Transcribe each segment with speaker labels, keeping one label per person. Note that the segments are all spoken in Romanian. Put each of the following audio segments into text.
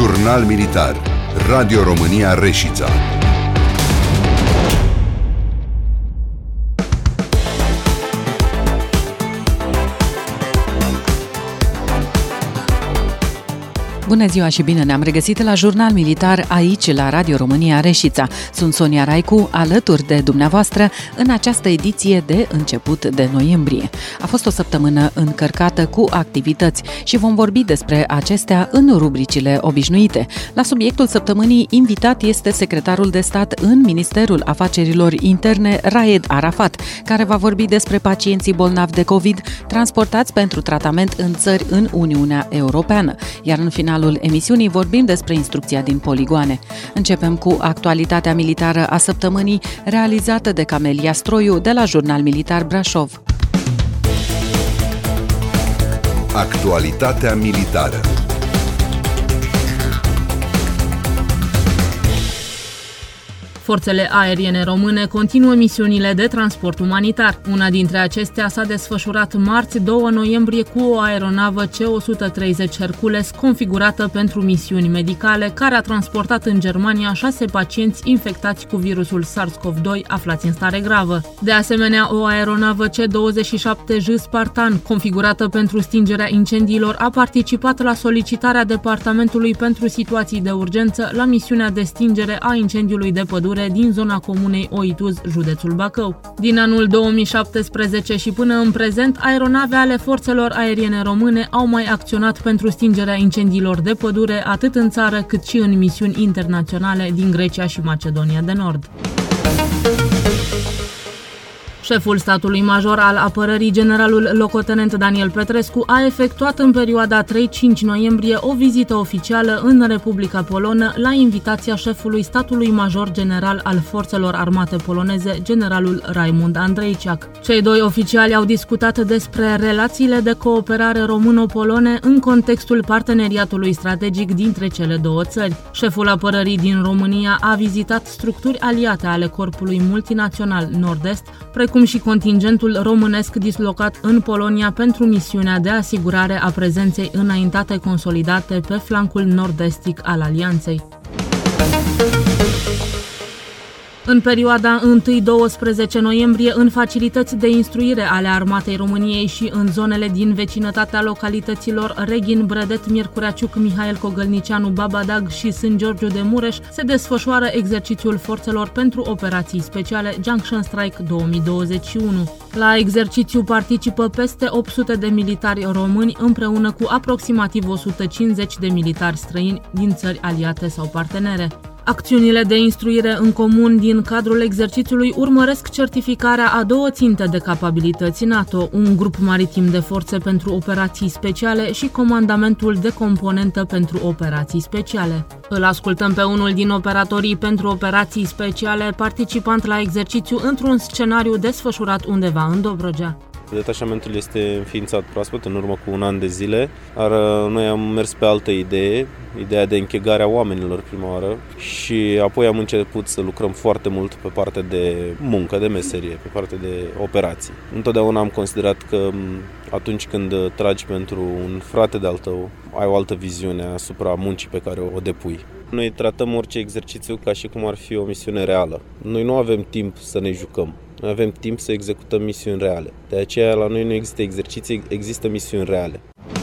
Speaker 1: Jurnal Militar. Radio România Reșița.
Speaker 2: Bună ziua și bine ne-am regăsit la Jurnal Militar aici la Radio România Reșița. Sunt Sonia Raicu, alături de dumneavoastră în această ediție de început de noiembrie. A fost o săptămână încărcată cu activități și vom vorbi despre acestea în rubricile obișnuite. La subiectul săptămânii invitat este secretarul de stat în Ministerul Afacerilor Interne, Raed Arafat, care va vorbi despre pacienții bolnavi de COVID transportați pentru tratament în țări în Uniunea Europeană. Iar în finalul emisiunii vorbim despre instrucția din poligoane. Începem cu actualitatea militară a săptămânii, realizată de Camelia Stroiu de la Jurnal Militar Brașov.
Speaker 1: Actualitatea militară.
Speaker 3: Forțele aeriene române continuă misiunile de transport umanitar. Una dintre acestea s-a desfășurat marți, 2 noiembrie, cu o aeronavă C-130 Hercules configurată pentru misiuni medicale, care a transportat în Germania 6 pacienți infectați cu virusul SARS-CoV-2 aflați în stare gravă. De asemenea, o aeronavă C-27J Spartan, configurată pentru stingerea incendiilor, a participat la solicitarea Departamentului pentru Situații de Urgență la misiunea de stingere a incendiului de pădure din zona comunei Oituz, județul Bacău. Din anul 2017 și până în prezent, aeronave ale forțelor aeriene române au mai acționat pentru stingerea incendiilor de pădure atât în țară cât și în misiuni internaționale din Grecia și Macedonia de Nord. Șeful statului major al apărării, generalul locotenent Daniel Petrescu, a efectuat în perioada 3-5 noiembrie o vizită oficială în Republica Polonă la invitația șefului statului major general al forțelor armate poloneze, generalul Raimund Andrejciak. Cei doi oficiali au discutat despre relațiile de cooperare româno-polone în contextul parteneriatului strategic dintre cele două țări. Șeful apărării din România a vizitat structuri aliate ale Corpului Multinațional Nord-Est, precum și contingentul românesc dislocat în Polonia pentru misiunea de asigurare a prezenței înaintate consolidate pe flancul nord-estic al alianței. În perioada 1-12 noiembrie, în facilități de instruire ale Armatei României și în zonele din vecinătatea localităților Reghin, Brădet, Miercurea Ciuc, Mihail Cogălnicianu, Babadag și Sân Giorgiu de Mureș se desfășoară exercițiul forțelor pentru operații speciale Junction Strike 2021. La exercițiu participă peste 800 de militari români împreună cu aproximativ 150 de militari străini din țări aliate sau partenere. Acțiunile de instruire în comun din cadrul exercițiului urmăresc certificarea a 2 ținte de capabilități NATO, un grup maritim de forțe pentru operații speciale și comandamentul de componentă pentru operații speciale. Îl ascultăm pe unul din operatorii pentru operații speciale, participant la exercițiu într-un scenariu desfășurat undeva în Dobrogea.
Speaker 4: Detașamentul este înființat proaspăt, în urmă cu un an de zile, dar noi am mers pe altă idee, ideea de închegare a oamenilor prima oară, și apoi am început să lucrăm foarte mult pe partea de muncă, de meserie, pe partea de operații. Întotdeauna am considerat că atunci când tragi pentru un frate de-al tău, ai o altă viziune asupra muncii pe care o depui. Noi tratăm orice exercițiu ca și cum ar fi o misiune reală. Noi nu avem timp să ne jucăm. Noi avem timp să executăm misiuni reale. De aceea la noi nu există exerciții, există misiuni reale.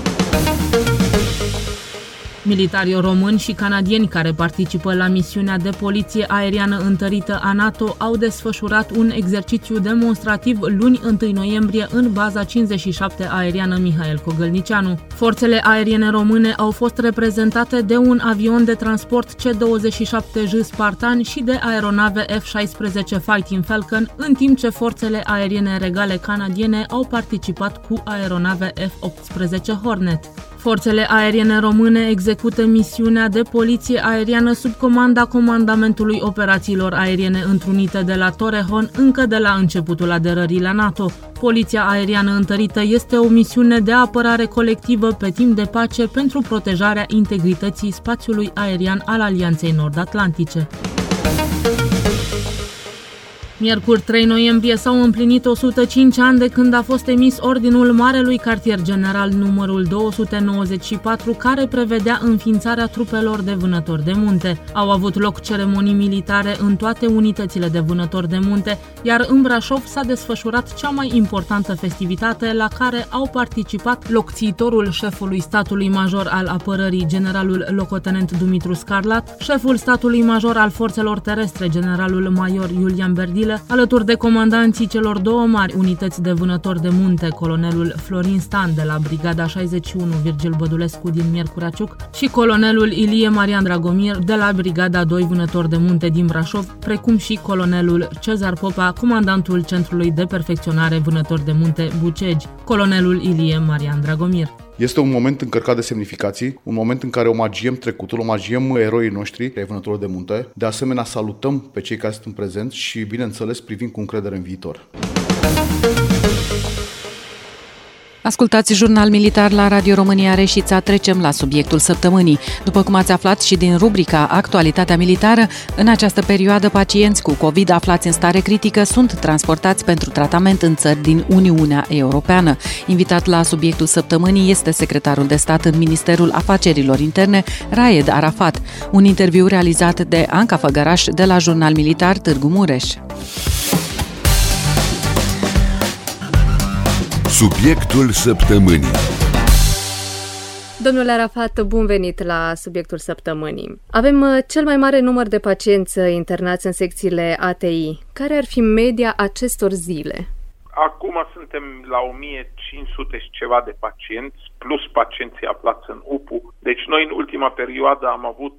Speaker 3: Militarii români și canadieni care participă la misiunea de poliție aeriană întărită a NATO au desfășurat un exercițiu demonstrativ luni 1 noiembrie în baza 57 aeriană Mihail Cogălnicianu. Forțele aeriene române au fost reprezentate de un avion de transport C-27J Spartan și de aeronave F-16 Fighting Falcon, în timp ce forțele aeriene regale canadiene au participat cu aeronave F-18 Hornet. Forțele aeriene române execută misiunea de poliție aeriană sub comanda Comandamentului Operațiilor Aeriene Întrunite de la Torrejon încă de la începutul aderării la NATO. Poliția aeriană întărită este o misiune de apărare colectivă pe timp de pace pentru protejarea integrității spațiului aerian al Alianței Nord-Atlantice. Miercuri 3 noiembrie s-au împlinit 105 ani de când a fost emis Ordinul Marelui Cartier General numărul 294, care prevedea înființarea trupelor de vânători de munte. Au avut loc ceremonii militare în toate unitățile de vânători de munte, iar în Brașov s-a desfășurat cea mai importantă festivitate la care au participat locțiitorul șefului statului major al apărării, generalul locotenent Dumitru Scarlat, șeful statului major al forțelor terestre, generalul major Iulian Berdile, alături de comandanții celor două mari unități de vânători de munte, colonelul Florin Stan de la Brigada 61 Virgil Bădulescu din Miercurea Ciuc și colonelul Ilie Marian Dragomir de la Brigada 2 Vânători de munte din Brașov, precum și colonelul Cezar Popa, comandantul Centrului de Perfecționare Vânători de munte Bucegi, colonelul Ilie Marian Dragomir.
Speaker 5: Este un moment încărcat de semnificații, un moment în care omagiem trecutul, omagiem eroii noștri, ai vânătorilor de munte. De asemenea, salutăm pe cei care sunt prezenți și, bineînțeles, privim cu încredere în viitor.
Speaker 2: Ascultați Jurnal Militar la Radio România Reșița. Trecem la subiectul săptămânii. După cum ați aflat și din rubrica Actualitatea militară, în această perioadă pacienți cu COVID aflați în stare critică sunt transportați pentru tratament în țări din Uniunea Europeană. Invitat la subiectul săptămânii este secretarul de stat în Ministerul Afacerilor Interne, Raed Arafat. Un interviu realizat de Anca Făgăraș de la Jurnal Militar Târgu Mureș.
Speaker 1: Subiectul săptămânii.
Speaker 6: Domnule Arafat, bun venit la subiectul săptămânii. Avem cel mai mare număr de pacienți internați în secțiile ATI. Care ar fi media acestor zile?
Speaker 7: Acum suntem la 1500 și ceva de pacienți, plus pacienții aflați în UPU. Deci noi în ultima perioadă am avut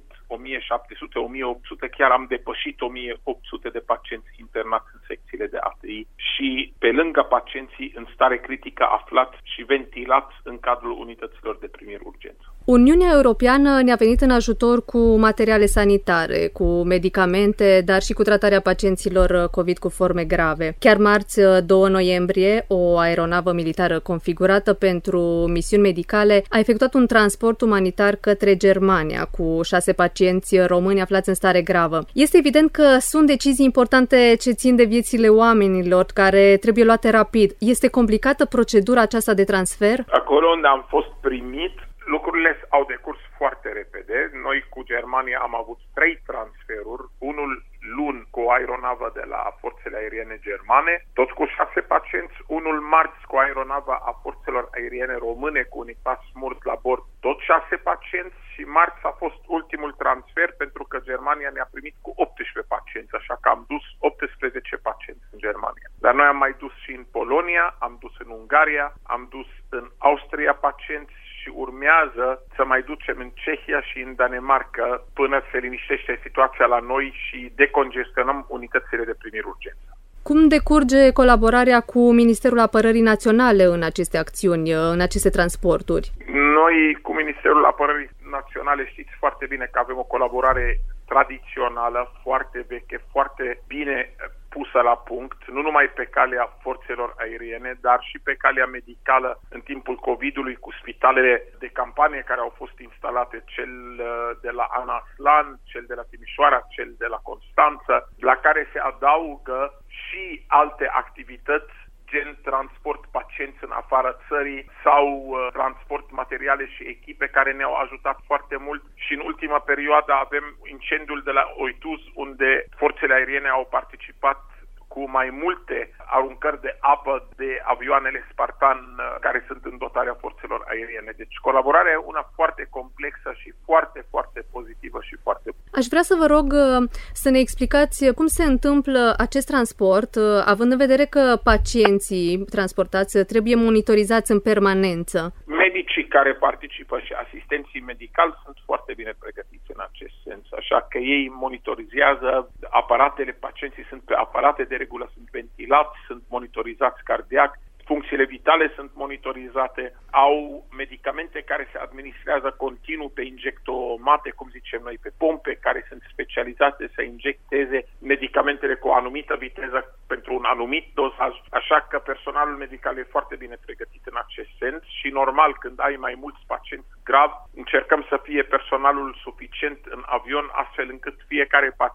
Speaker 7: 1700, 1800, chiar am depășit 1800 de pacienți internați în secțiile de ATI și pe lângă pacienții în stare critică aflați și ventilați în cadrul unităților de primire urgență.
Speaker 6: Uniunea Europeană ne-a venit în ajutor cu materiale sanitare, cu medicamente, dar și cu tratarea pacienților COVID cu forme grave. Chiar marți, 2 noiembrie, o aeronavă militară configurată pentru misiuni medicale a efectuat un transport umanitar către Germania cu 6 pacienți români aflați în stare gravă. Este evident că sunt decizii importante ce țin de viețile oamenilor, care trebuie luate rapid. Este complicată procedura aceasta de transfer?
Speaker 7: Acolo unde am fost primit, lucrurile au decurs foarte repede. Noi cu Germania am avut 3 transferuri, unul luni cu o aeronavă de la forțele aeriene germane, toți cu 6 pacienți, unul marți cu aeronava a forțelor aeriene române cu un echipaj smurt la bord, tot 6 pacienți, și marți a fost ultimul transfer pentru că Germania ne-a primit cu 18 pacienți, așa că am dus 18 pacienți în Germania. Dar noi am mai dus și în Polonia, am dus în Ungaria, am dus în Austria pacienți și urmează să mai ducem în Cehia și în Danemarca până se liniștește situația la noi și decongestionăm unitățile de primire urgență.
Speaker 6: Cum decurge colaborarea cu Ministerul Apărării Naționale în aceste acțiuni, în aceste transporturi?
Speaker 7: Noi cu Ministerul Apărării Naționale știți foarte bine că avem o colaborare tradițională, foarte veche, foarte bine pusă la punct, nu numai pe calea forțelor aeriene, dar și pe calea medicală în timpul COVID-ului cu spitalele de campanie care au fost instalate, cel de la Ana Aslan, cel de la Timișoara, cel de la Constanța, la care se adaugă și alte activități gen transport pacienți în afara țării sau transport materiale și echipe care ne-au ajutat foarte mult. Și în ultima perioadă avem incendiul de la Oituz, unde forțele aeriene au participat cu mai multe aruncări de apă de avioanele Spartan care sunt în dotarea forțelor aeriene. Deci colaborarea e una foarte complexă și foarte, foarte pozitivă și foarte bună.
Speaker 6: Aș vrea să vă rog să ne explicați cum se întâmplă acest transport, având în vedere că pacienții transportați trebuie monitorizați în permanență.
Speaker 7: Medicii care participă și asistenții medicali sunt foarte bine pregătiți în acest sens, așa că ei monitorizează aparatele, pacienții sunt pe aparate, de regulă sunt ventilați, sunt monitorizați cardiac, funcțiile vitale sunt monitorizate, au medicamente care se administrează continuu pe injectomate, cum zicem noi, pe pompe, care sunt specializate să injecteze medicamentele cu o anumită viteză pentru un anumit dosaj, așa că personalul medical e foarte bine pregătit în acest sens și normal când ai mai mulți pacienți gravi, încercăm să fie personalul suficient în avion astfel încât fiecare pacient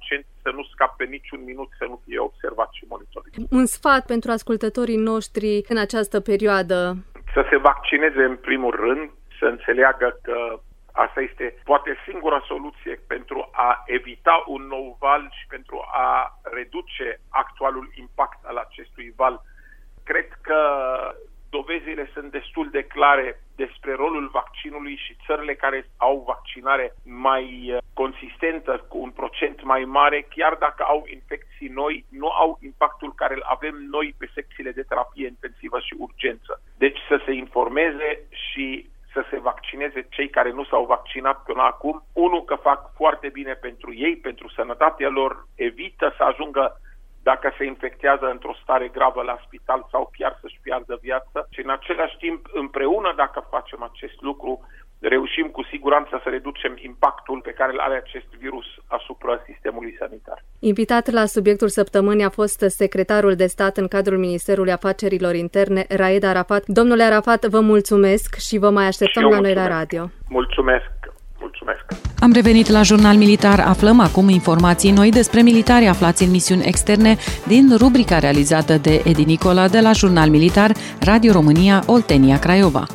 Speaker 7: să nu scape niciun minut, să nu fie observat și monitorizat.
Speaker 6: Un sfat pentru ascultătorii noștri în această perioadă?
Speaker 7: Să se vaccineze în primul rând, să înțeleagă că asta este poate singura soluție pentru a evita un nou val și pentru a reduce actualul impact al acestui val. Cred că dovezile sunt destul de clare despre rolul vaccinului și țările care au vaccinare mai consistentă, cu un procent mai mare, chiar dacă au infecții noi, nu au impactul care îl avem noi pe secțiile de terapie intensivă și urgență. Deci să se informeze și să se vaccineze cei care nu s-au vaccinat până acum. Unul, că fac foarte bine pentru ei, pentru sănătatea lor, evită să ajungă, dacă se infectează, într-o stare gravă la spital sau chiar să-și piardă viața. Și în același timp, împreună, dacă facem acest lucru, reușim cu siguranță să reducem impactul pe care îl are acest virus asupra sistemului sanitar.
Speaker 6: Invitat la subiectul săptămânii a fost secretarul de stat în cadrul Ministerului Afacerilor Interne, Raed Arafat. Domnule Arafat, vă mulțumesc și vă mai așteptăm la noi la radio.
Speaker 7: Mulțumesc!
Speaker 2: Am revenit la Jurnal Militar. Aflăm acum informații noi despre militari aflați în misiuni externe din rubrica realizată de Edi Nicola de la Jurnal Militar, Radio România, Oltenia, Craiova.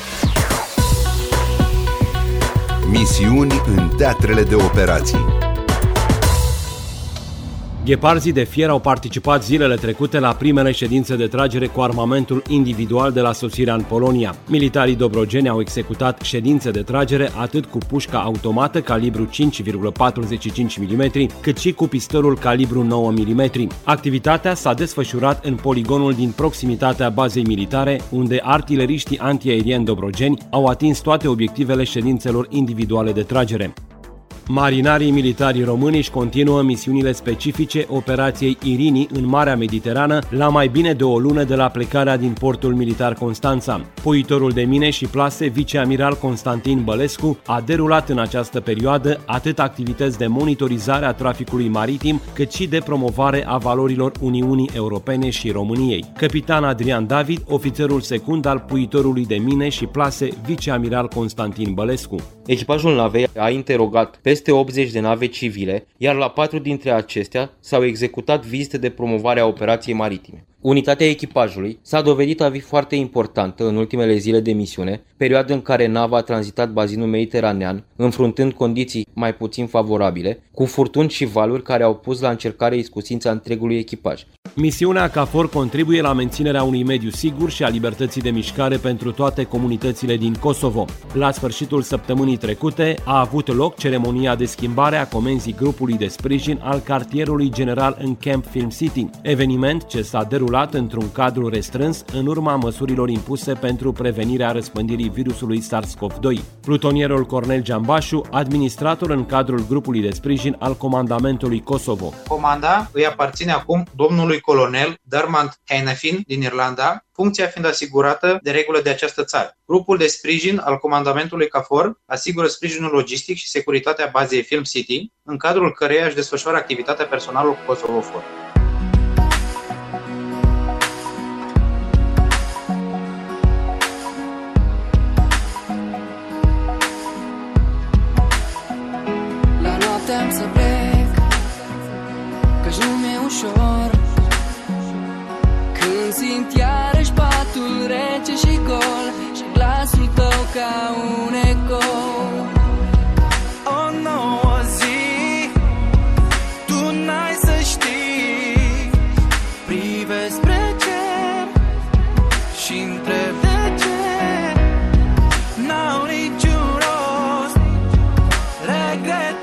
Speaker 1: Misiuni în teatrele de operații.
Speaker 8: Gheparzii de fier au participat zilele trecute la primele ședințe de tragere cu armamentul individual de la sosirea în Polonia. Militarii dobrogeni au executat ședințe de tragere atât cu pușca automată calibru 5,45 mm, cât și cu pistolul calibru 9 mm. Activitatea s-a desfășurat în poligonul din proximitatea bazei militare, unde artileriștii antiaerieni dobrogeni au atins toate obiectivele ședințelor individuale de tragere. Marinarii militari români își continuă misiunile specifice operației Irini în Marea Mediterană la mai bine de o lună de la plecarea din portul militar Constanța. Puitorul de mine și plase, viceamiral Constantin Bălescu, a derulat în această perioadă atât activități de monitorizare a traficului maritim, cât și de promovare a valorilor Uniunii Europene și României. Capitan Adrian David, ofițerul secund al puitorului de mine și plase, viceamiral Constantin Bălescu.
Speaker 9: Echipajul navei a interogat peste 80 de nave civile, iar la 4 dintre acestea s-au executat vizite de promovare a operației maritime. Unitatea echipajului s-a dovedit a fi foarte importantă în ultimele zile de misiune, perioadă în care nava a tranzitat bazinul mediteranean, înfruntând condiții mai puțin favorabile, cu furtuni și valuri care au pus la încercare iscusința întregului echipaj.
Speaker 8: Misiunea CAFOR contribuie la menținerea unui mediu sigur și a libertății de mișcare pentru toate comunitățile din Kosovo. La sfârșitul săptămânii trecute a avut loc ceremonia de schimbare a comenzii grupului de sprijin al cartierului general în Camp Film City, eveniment ce s-a derulat într-un cadru restrâns în urma măsurilor impuse pentru prevenirea răspândirii virusului SARS-CoV-2. Plutonierul Cornel Giambașu, administrator în cadrul grupului de sprijin al comandamentului Kosovo.
Speaker 10: Comanda îi aparține acum domnului colonel Dermot Hennefin din Irlanda, funcția fiind asigurată de regulă de această țară. Grupul de sprijin al comandamentului CAFOR asigură sprijinul logistic și securitatea bazei Film City, în cadrul căreia își desfășoară activitatea personalului Kosovo.
Speaker 11: Am să plec, căci nu mi-e ușor când simt iarăși patul rece și gol și glasul tău ca un ecou. O nouă zi, tu n-ai să știi, privesc spre cer și întreb de ce n-au niciun rost regrete.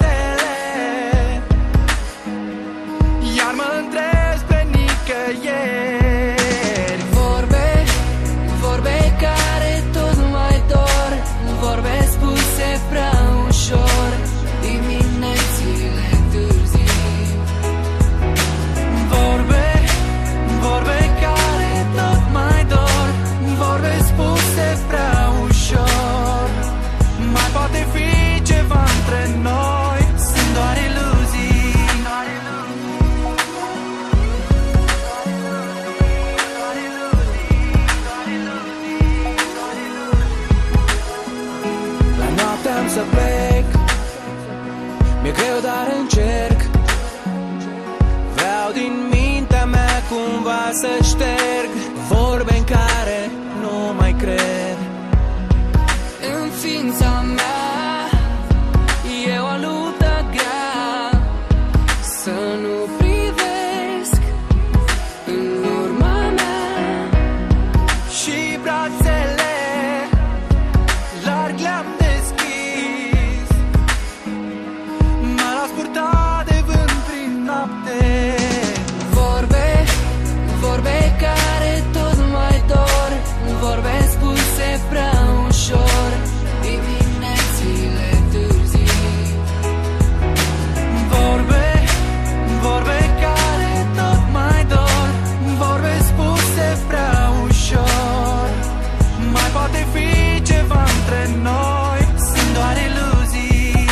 Speaker 11: Vorbe care tot mai dor, vorbe spuse prea ușor, diminețile târzii. Vorbe care tot mai dor, vorbe spuse prea ușor. Mai poate fi ceva între noi, sunt doar iluzii. Am să plec, mi-e greu, dar încerc
Speaker 12: să șterg vorbe în care nu mai cred.
Speaker 11: În ființa mea e o luptă grea să nu privesc în urma mea
Speaker 12: Și brațele larg le-am deschis. M-a las purtat de vânt prin noapte.
Speaker 11: Vorbe care tot mai dor, vorbe spuse prea ușor, diminețile târzii.
Speaker 12: Vorbe care tot mai dor, vorbe spuse prea ușor. Mai poate fi ceva între noi, sunt doar iluzii.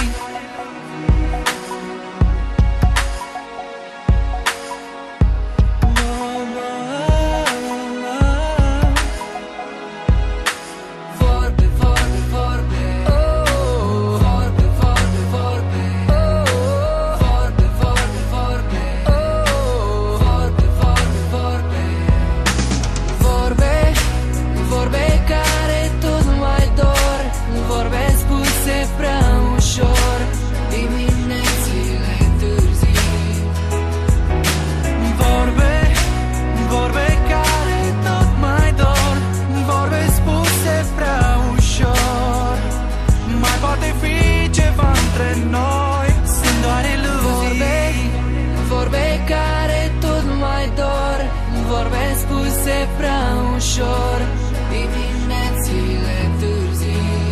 Speaker 11: Vorbe care tot mai dor, vorbe spuse prea ușor, diminețile târzii.
Speaker 12: Vorbe care tot mai dor, vorbe spuse prea ușor. Mai poate fi ceva între noi, sunt doar iluzii.
Speaker 11: Vorbe care tot mai dor, vorbe spuse prea ușor, diminețile târzii.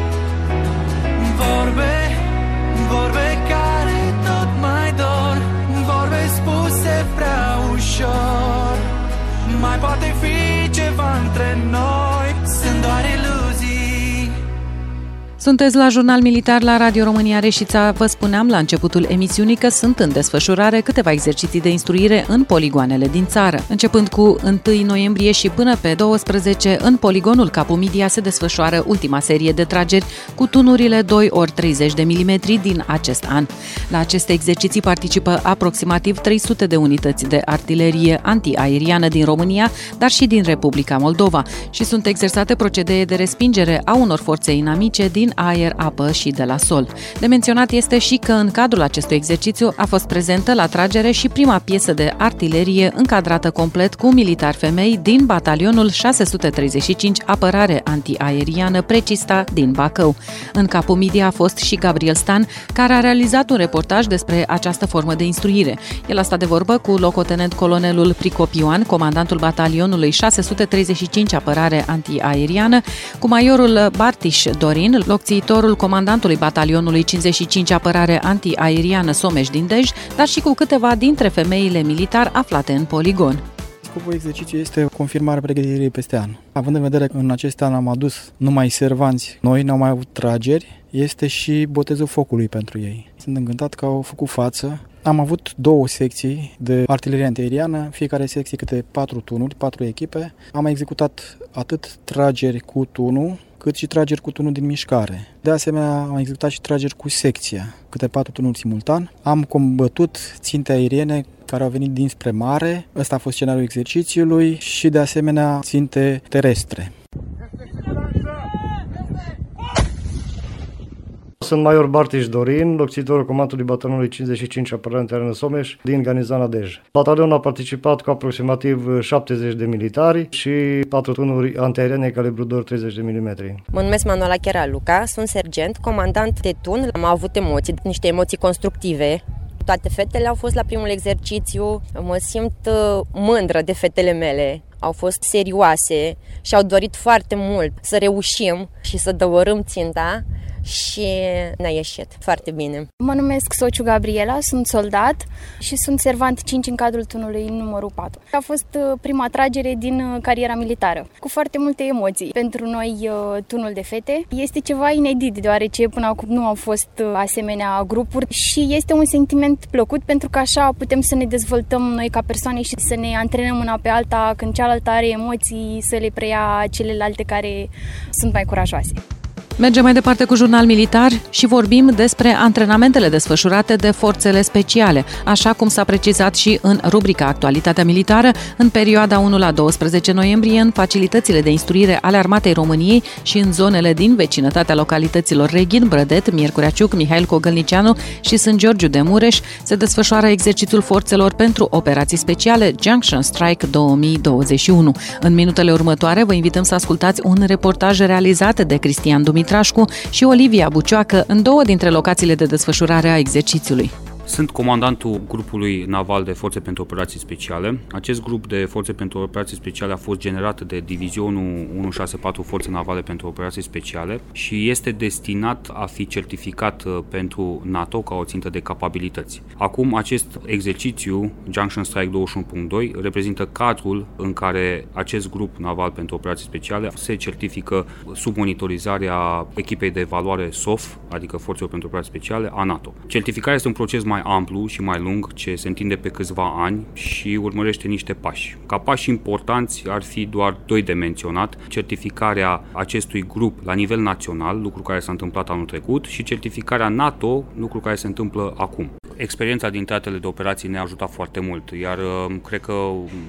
Speaker 12: Vorbe care tot mai dor, vorbe spuse prea ușor. Mai poate fi ceva între noi, sunt doar iluzii.
Speaker 2: Sunteți la Jurnal Militar la Radio România Reșița. Vă spuneam la începutul emisiunii că sunt în desfășurare câteva exerciții de instruire în poligoanele din țară. Începând cu 1 noiembrie și până pe 12, în poligonul Capu Midia se desfășoară ultima serie de trageri cu tunurile 2x30 de mm din acest an. La aceste exerciții participă aproximativ 300 de unități de artilerie antiaeriană din România, dar și din Republica Moldova și sunt exersate procedee de respingere a unor forțe inamice din aer, apă și de la sol. De menționat este și că în cadrul acestui exercițiu a fost prezentă la tragere și prima piesă de artilerie încadrată complet cu militari femei din batalionul 635 Apărare Antiaeriană Precista din Bacău. În Capu Midia a fost și Gabriel Stan, care a realizat un reportaj despre această formă de instruire. El a stat de vorbă cu locotenent colonelul Pricop Ioan, comandantul batalionului 635 Apărare Antiaeriană, cu majorul Bartiș Dorin, locțiitorul comandantului batalionului 55 Apărare Antiaeriană Someș din Dej, dar și cu câteva dintre femeile militar aflate în poligon.
Speaker 13: Scopul exercițiului este confirmarea pregătirii peste an. Având în vedere că în acest an am adus numai servanți noi, n-au mai avut trageri, este și botezul focului pentru ei. Sunt încântat că au făcut față. Am avut 2 secții de artilerie antiaeriană, fiecare secție câte 4 tunuri, 4 echipe. Am executat atât trageri cu tunul, cât și trageri cu tunul din mișcare. De asemenea, am executat și trageri cu secția, câte 4 tunuri simultan. Am combătut ținte aeriene care au venit dinspre mare, ăsta a fost scenariul exercițiului, și de asemenea ținte terestre.
Speaker 14: Sunt major Bartiș Dorin, locțitorul comandului batalionului 55 Apărare Antiaeriană Someș din Garnizana Dej. Batalionul a participat cu aproximativ 70 de militari și 4 tunuri antiaeriene calibru 2x30 de mm.
Speaker 15: Mă numesc Manuela Chera Luca, sunt sergent, comandant de tun. Am avut emoții, niște emoții constructive. Toate fetele au fost la primul exercițiu, mă simt mândră de fetele mele. Au fost serioase și au dorit foarte mult să reușim și să dăvărâm ținta și ne-a ieșit foarte bine.
Speaker 16: Mă numesc Sociu Gabriela, sunt soldat și sunt servant 5 în cadrul tunului numărul 4. A fost prima tragere din cariera militară, cu foarte multe emoții. Pentru noi, tunul de fete este ceva inedit, deoarece până acum nu au fost asemenea grupuri și este un sentiment plăcut pentru că așa putem să ne dezvoltăm noi ca persoane și să ne antrenăm una pe alta, când cealaltă are emoții, să le preia celelalte care sunt mai curajoase.
Speaker 2: Mergem mai departe cu Jurnal Militar și vorbim despre antrenamentele desfășurate de forțele speciale, așa cum s-a precizat și în rubrica Actualitatea Militară, în perioada 1 la 12 noiembrie, în facilitățile de instruire ale Armatei României și în zonele din vecinătatea localităților Reghin, Brădet, Miercurea Ciuc, Mihail Cogălnicianu și Sân Georgiu de Mureș, se desfășoară exercițiul forțelor pentru operații speciale Junction Strike 2021. În minutele următoare vă invităm să ascultați un reportaj realizat de Cristian Dumitrașcu și Olivia Bucioacă în două dintre locațiile de desfășurare a exercițiului.
Speaker 17: Sunt comandantul grupului naval de forțe pentru operații speciale. Acest grup de forțe pentru operații speciale a fost generat de Divizionul 164 Forțe Navale pentru Operații Speciale și este destinat a fi certificat pentru NATO ca o țintă de capabilități. Acum, acest exercițiu, Junction Strike 21.2, reprezintă cadrul în care acest grup naval pentru operații speciale se certifică sub monitorizarea echipei de evaluare SOF, adică Forțelor pentru Operații Speciale, a NATO. Certificarea este un proces mai amplu și mai lung, ce se întinde pe câțiva ani și urmărește niște pași. Ca pași importanți ar fi doar doi de menționat: certificarea acestui grup la nivel național, lucru care s-a întâmplat anul trecut, și certificarea NATO, lucru care se întâmplă acum. Experiența din teatrele de operații ne-a ajutat foarte mult, iar cred că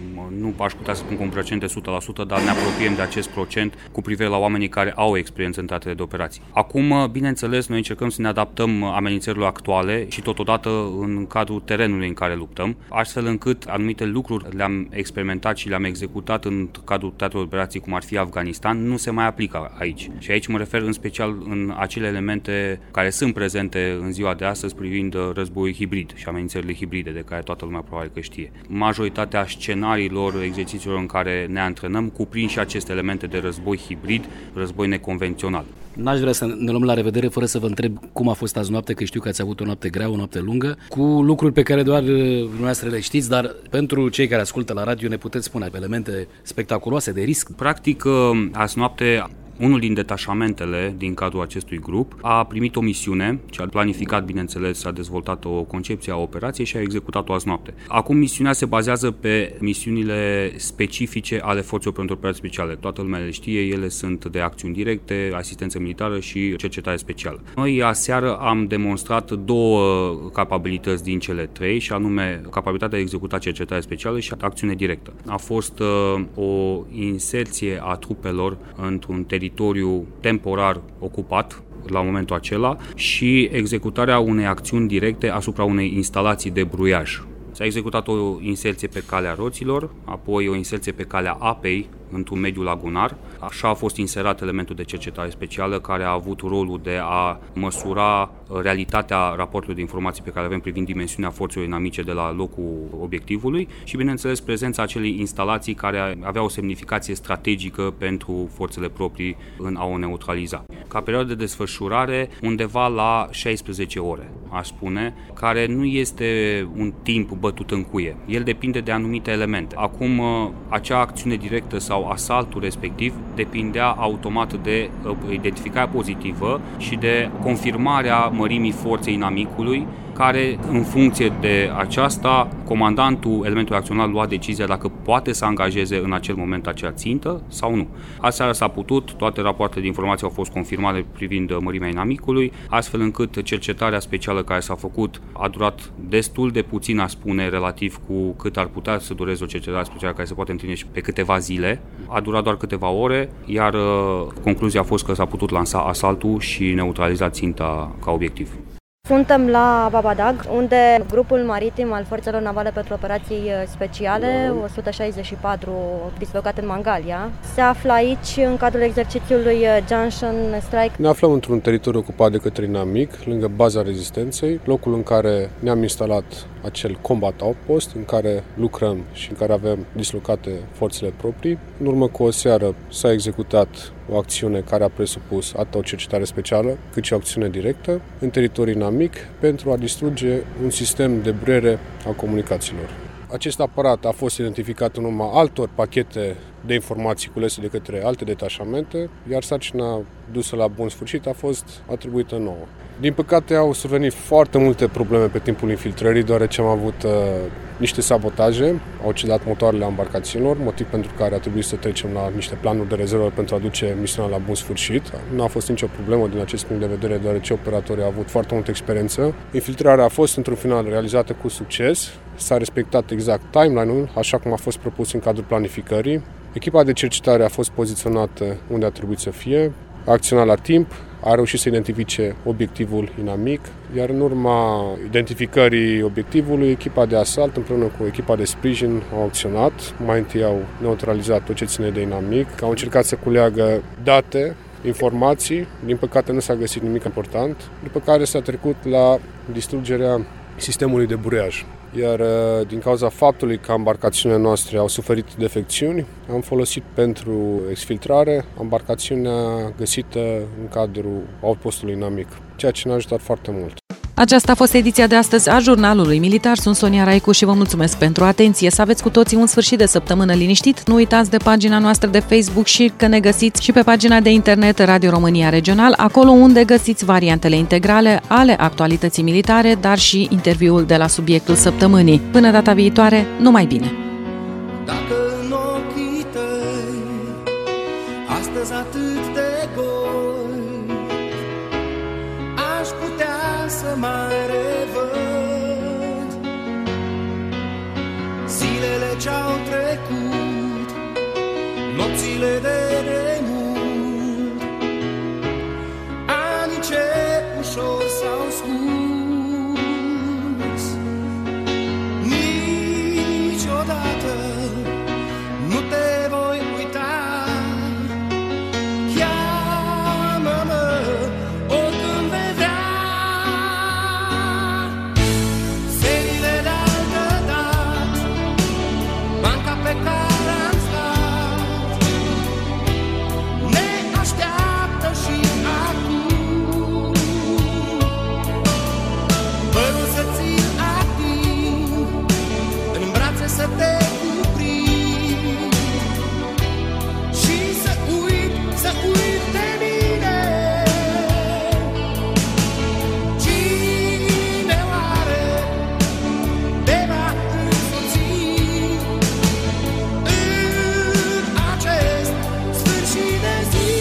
Speaker 17: nu aș putea să spun cu un procent de 100%, dar ne apropiem de acest procent cu privire la oamenii care au experiență în teatrele de operații. Acum, bineînțeles, noi încercăm să ne adaptăm amenințărilor actuale și totodată în cadrul terenului în care luptăm, astfel încât anumite lucruri le-am experimentat și le-am executat în cadrul teatrelor de operații, cum ar fi Afganistan, nu se mai aplică aici. Și aici mă refer în special în acele elemente care sunt prezente în ziua de astăzi privind războiul hibrid și amenințările hibride, de care toată lumea probabil că știe. Majoritatea scenariilor, exercițiilor în care ne antrenăm cuprind și aceste elemente de război hibrid, război neconvențional.
Speaker 18: N-aș vrea să ne luăm la revedere fără să vă întreb cum a fost azi noapte, că știu că ați avut o noapte grea, o noapte lungă, cu lucruri pe care doar dumneavoastră le știți, dar pentru cei care ascultă la radio ne puteți spune elemente spectaculoase de risc?
Speaker 17: Practic, azi noapte unul din detașamentele din cadrul acestui grup a primit o misiune și a planificat, bineînțeles, a dezvoltat o concepție a operației și a executat-o azi noapte. Acum misiunea se bazează pe misiunile specifice ale forțelor pentru operații speciale. Toată lumea le știe, ele sunt de acțiuni directe, asistență militară și cercetare specială. Noi aseară am demonstrat două capabilități din cele trei, și anume capabilitatea de a executa cercetare specială și acțiune directă. A fost o inserție a trupelor într-un teritoriu temporar ocupat la momentul acela și executarea unei acțiuni directe asupra unei instalații de bruiaj. S-a executat o inserție pe calea roților, apoi o inserție pe calea apei într-un mediu lagunar. Așa a fost inserat elementul de cercetare specială, care a avut rolul de a măsura realitatea raportului de informații pe care avem privind dimensiunea forțelor inamice de la locul obiectivului și, bineînțeles, prezența acelei instalații care avea o semnificație strategică pentru forțele proprii în a o neutraliza. Ca perioadă de desfășurare, undeva la 16 ore, aș spune, care nu este un timp bătut în cuie. El depinde de anumite elemente. Acum, acea acțiune directă sau asaltul respectiv depindea automat de identificarea pozitivă și de confirmarea mărimii forței inamicului, care, în funcție de aceasta, comandantul elementului acțional lua decizia dacă poate să angajeze în acel moment acea țintă sau nu. Aseară s-a putut, toate rapoartele de informații au fost confirmate privind mărimea inamicului, astfel încât cercetarea specială care s-a făcut a durat destul de puțin, aș spune, relativ cu cât ar putea să dureze o cercetare specială care se poate întâlni și pe câteva zile. A durat doar câteva ore, iar concluzia a fost că s-a putut lansa asaltul și neutraliza ținta ca obiectiv.
Speaker 19: Suntem la Babadag, unde grupul maritim al Forțelor Navale pentru Operații Speciale, 164, dislocat în Mangalia, se află aici în cadrul exercițiului Junction Strike.
Speaker 20: Ne aflăm într-un teritoriu ocupat de către inamic, lângă baza rezistenței, locul în care ne-am instalat acel combat outpost, în care lucrăm și în care avem dislocate forțele proprii. În urmă cu o seară s-a executat o acțiune care a presupus atât o cercetare specială, cât și o acțiune directă în teritoriul inamic pentru a distruge un sistem de bruiere a comunicațiilor. Acest aparat a fost identificat în urma altor pachete de informații culese de către alte detașamente, iar sarcina dusă la bun sfârșit a fost atribuită nouă. Din păcate au survenit foarte multe probleme pe timpul infiltrării, deoarece am avut niște sabotaje, au cedat motoarele embarcațiunilor, motiv pentru care a trebuit să trecem la niște planuri de rezervă pentru a duce misiunea la bun sfârșit. Nu a fost nicio problemă din acest punct de vedere, deoarece operatorii au avut foarte multă experiență. Infiltrarea a fost într-un final realizată cu succes, s-a respectat exact timeline-ul, așa cum a fost propus în cadrul planificării. Echipa de cercetare a fost poziționată unde a trebuit să fie, a acționat la timp, a reușit să identifice obiectivul inamic, iar în urma identificării obiectivului, echipa de asalt împreună cu echipa de sprijin au acționat. Mai întâi au neutralizat tot ce ține de inamic, au încercat să culeagă date, informații, din păcate nu s-a găsit nimic important, după care s-a trecut la distrugerea sistemului de bureiaj. Iar din cauza faptului că embarcațiunile noastre au suferit defecțiuni, am folosit pentru exfiltrare embarcațiunea găsită în cadrul outpostului inamic, ceea ce ne-a ajutat foarte mult.
Speaker 2: Aceasta a fost ediția de astăzi a Jurnalului Militar. Sunt Sonia Raicu și vă mulțumesc pentru atenție. Să aveți cu toții un sfârșit de săptămână liniștit. Nu uitați de pagina noastră de Facebook și că ne găsiți și pe pagina de internet Radio România Regional, acolo unde găsiți variantele integrale ale actualității militare, dar și interviul de la subiectul săptămânii. Până data viitoare, numai bine!
Speaker 12: Dacă în ochii tăi astăzi atât de goi, aș putea să mai revăd zilele ce-au trecut, nopțile de remult, anii ce ușor s-au scurs. Niciodată nu te voi uita, cheamă-mă oricând vei vrea. Serile de altă dată, banca pe care am stat, ne așteaptă și acum. Părul să ți-l ating, în brațe să te cuprind și să uit de mine. Cine oare te va însoți în acest sfârșit de zi?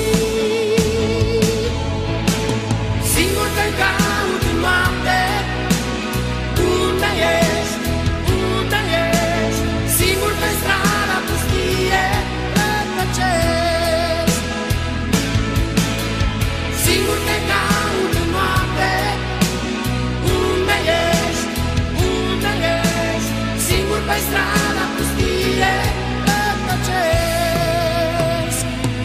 Speaker 12: Singur te caut în noapte, unde ești, unde ești? Singur pe strada pustie rătăcesc. Singur te caut în noapte, unde ești, unde ești? Singur pe strada pustie rătăcesc.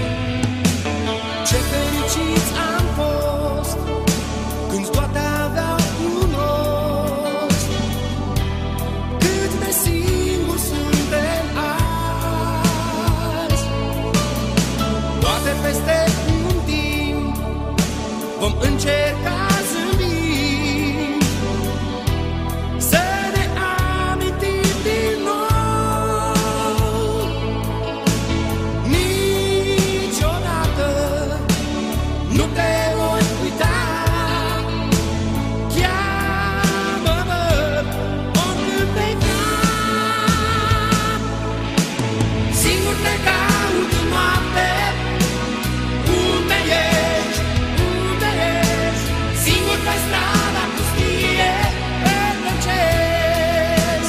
Speaker 12: Ce fericiți am fost când toate aveau un rost, cât de singuri suntem azi. Poate peste un timp vom încerca zâmbind să ne amintim din nou. Niciodată nu te voi uita, cheamă-mă oricând vei vrea. Singur te caut în noapte, unde ești, unde ești? Singur pe strada pustie rătăcesc.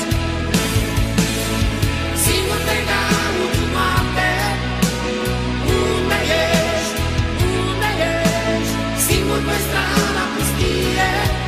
Speaker 12: Singur te caut în noapte, unde ești, unde ești? Singur pe strada pustie